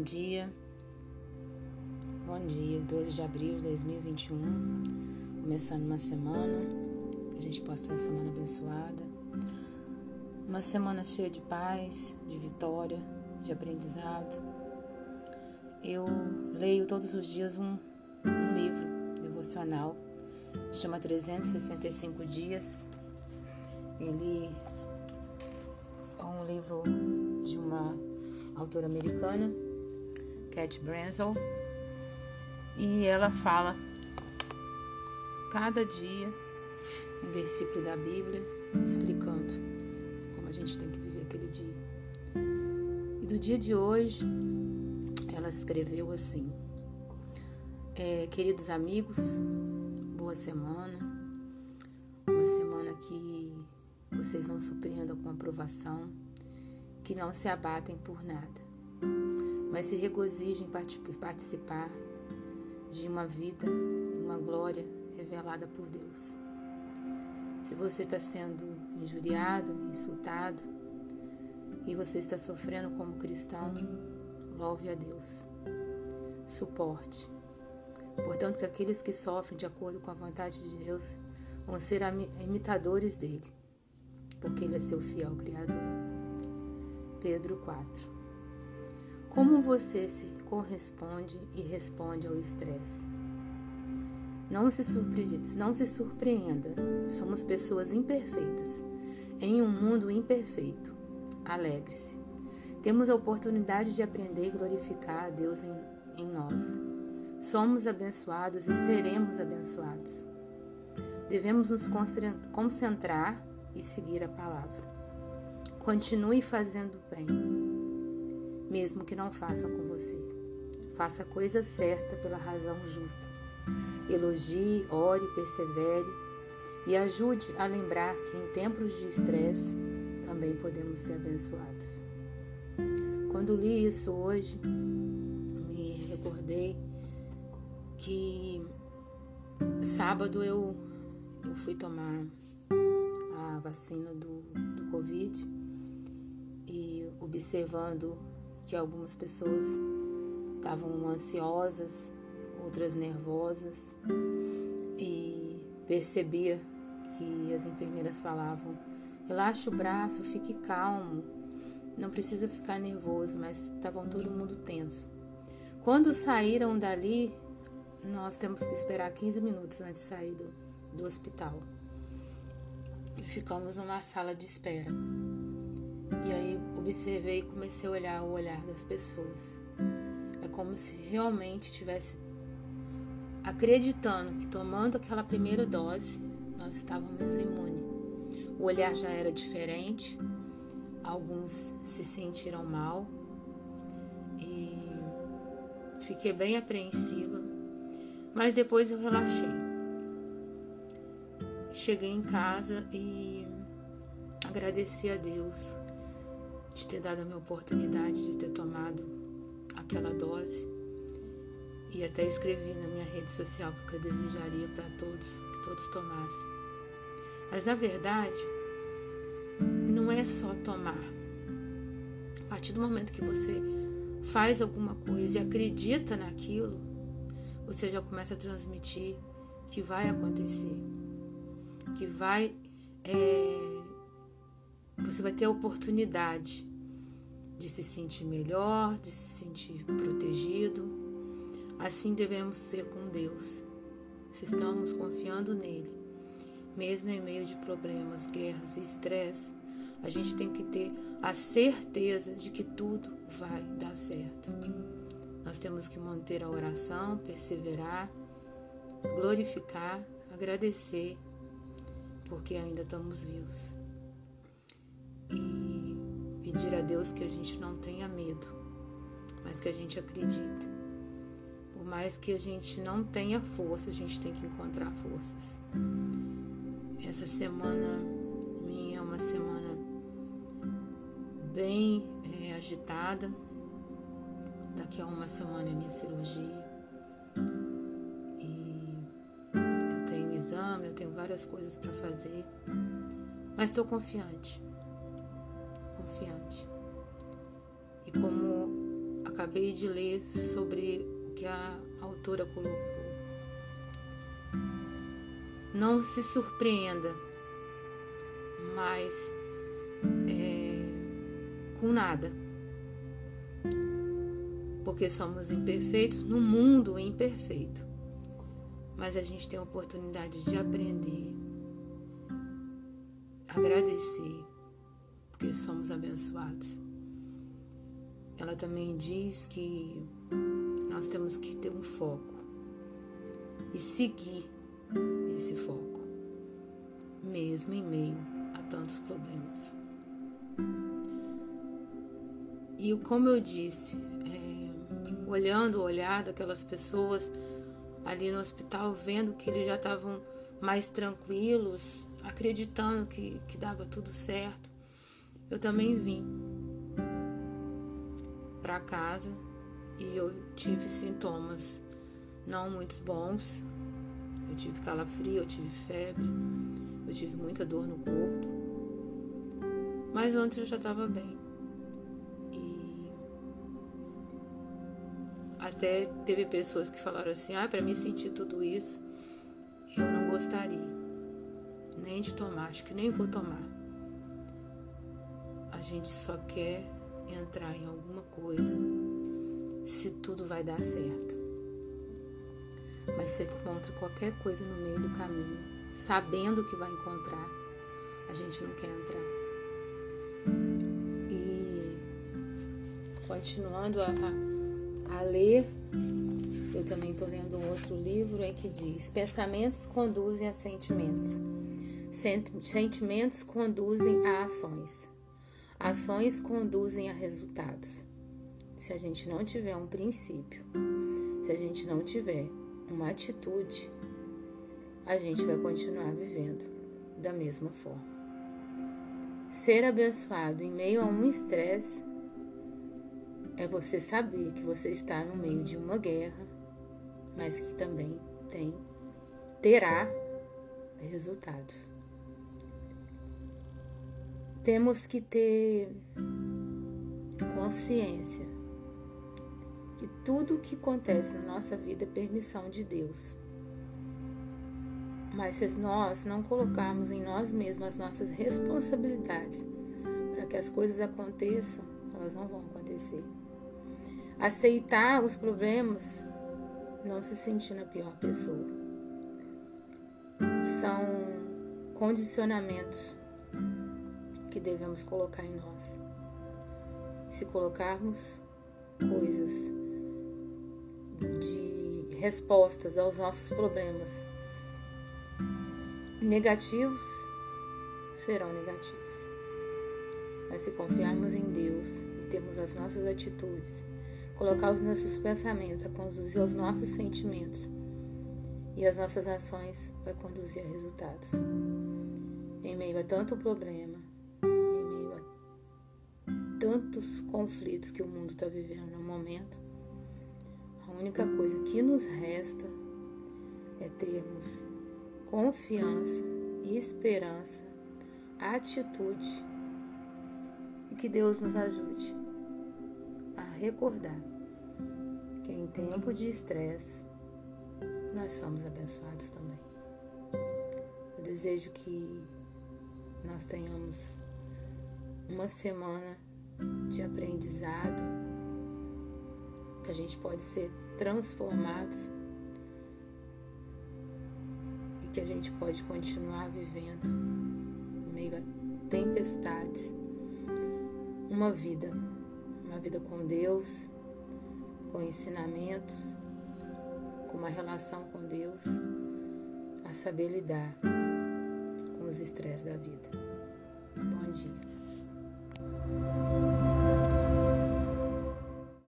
dia, 12 de abril de 2021, começando uma semana, que a gente possa ter uma semana abençoada, uma semana cheia de paz, de vitória, de aprendizado. Eu leio todos os dias um livro devocional, chama 365 Dias. Ele é um livro de uma autora americana, Cat Brensel, e ela fala cada dia um versículo da Bíblia explicando como a gente tem que viver aquele dia. E do dia de hoje ela escreveu assim: queridos amigos, boa semana, uma semana que vocês não surpreendam com aprovação, que não se abatem por nada, mas se regozijem em participar de uma vida, uma glória revelada por Deus. Se você está sendo injuriado, insultado, e você está sofrendo como cristão, louve a Deus. Suporte. Portanto, que aqueles que sofrem de acordo com a vontade de Deus vão ser imitadores dele, porque ele é seu fiel Criador. Pedro 4. Como você se corresponde e responde ao estresse? Não se surpreenda, somos pessoas imperfeitas, em um mundo imperfeito. Alegre-se. Temos a oportunidade de aprender e glorificar a Deus em nós. Somos abençoados e seremos abençoados. Devemos nos concentrar e seguir a palavra. Continue fazendo bem, mesmo que não faça com você. Faça a coisa certa pela razão justa. Elogie, ore, persevere e ajude a lembrar que em tempos de estresse também podemos ser abençoados. Quando li isso hoje, me recordei que sábado eu fui tomar a vacina do Covid e observando que algumas pessoas estavam ansiosas, outras nervosas, e percebia que as enfermeiras falavam: relaxe o braço, fique calmo, não precisa ficar nervoso, mas estavam todo mundo tenso. Quando saíram dali, nós temos que esperar 15 minutos antes de sair do hospital. Ficamos numa sala de espera. E aí observei e comecei a olhar o olhar das pessoas. É como se realmente estivesse acreditando que tomando aquela primeira dose, nós estávamos imunes. O olhar já era diferente, alguns se sentiram mal e fiquei bem apreensiva, mas depois eu relaxei. Cheguei em casa e agradeci a Deus de ter dado a minha oportunidade de ter tomado aquela dose, e até escrevi na minha rede social que eu desejaria para todos, que todos tomassem. Mas na verdade, não é só tomar. A partir do momento que você faz alguma coisa e acredita naquilo, você já começa a transmitir que vai acontecer, que você vai ter a oportunidade de se sentir melhor, de se sentir protegido. Assim devemos ser com Deus. Se estamos confiando nele, mesmo em meio de problemas, guerras e estresse, a gente tem que ter a certeza de que tudo vai dar certo. Nós temos que manter a oração, perseverar, glorificar, agradecer, porque ainda estamos vivos. E pedir a Deus que a gente não tenha medo, mas que a gente acredite. Por mais que a gente não tenha força, a gente tem que encontrar forças. Essa semana minha é uma semana bem agitada. Daqui a uma semana é minha cirurgia. E eu tenho exame, eu tenho várias coisas para fazer. Mas estou confiante. E como acabei de ler sobre o que a autora colocou. Não se surpreenda, mas com nada. Porque somos imperfeitos no mundo imperfeito. Mas a gente tem a oportunidade de aprender, agradecer, porque somos abençoados. Ela também diz que nós temos que ter um foco e seguir esse foco, mesmo em meio a tantos problemas. E como eu disse, olhando o olhar daquelas pessoas ali no hospital, vendo que eles já estavam mais tranquilos, acreditando que dava tudo certo, eu também vim para casa e eu tive sintomas não muito bons. Eu tive calafrio, eu tive febre, eu tive muita dor no corpo, mas ontem eu já estava bem. E até teve pessoas que falaram assim: para mim sentir tudo isso, eu não gostaria nem de tomar, acho que nem vou tomar. A gente só quer entrar em alguma coisa se tudo vai dar certo. Mas você encontra qualquer coisa no meio do caminho, sabendo que vai encontrar, a gente não quer entrar. E continuando a ler, eu também estou lendo um outro livro em que diz: pensamentos conduzem a sentimentos, sentimentos conduzem a ações, ações conduzem a resultados. Se a gente não tiver um princípio, se a gente não tiver uma atitude, a gente vai continuar vivendo da mesma forma. Ser abençoado em meio a um estresse é você saber que você está no meio de uma guerra, mas que também terá resultados. Temos que ter consciência que tudo o que acontece na nossa vida é permissão de Deus. Mas se nós não colocarmos em nós mesmos as nossas responsabilidades para que as coisas aconteçam, elas não vão acontecer. Aceitar os problemas, não se sentindo a pior pessoa. São condicionamentos que devemos colocar em nós. Se colocarmos coisas de respostas aos nossos problemas negativos, serão negativos. Mas se confiarmos em Deus e termos as nossas atitudes, colocar os nossos pensamentos a conduzir aos nossos sentimentos, e as nossas ações vai conduzir a resultados. Em meio a tanto problema, em meio a tantos conflitos que o mundo está vivendo no momento, a única coisa que nos resta é termos confiança, esperança, atitude, e que Deus nos ajude a recordar que em tempo de estresse nós somos abençoados também. Eu desejo que nós tenhamos uma semana de aprendizado, que a gente pode ser transformados e que a gente pode continuar vivendo em meio a tempestades uma vida com Deus, com ensinamentos, com uma relação com Deus, a saber lidar com os estresses da vida. Bom dia.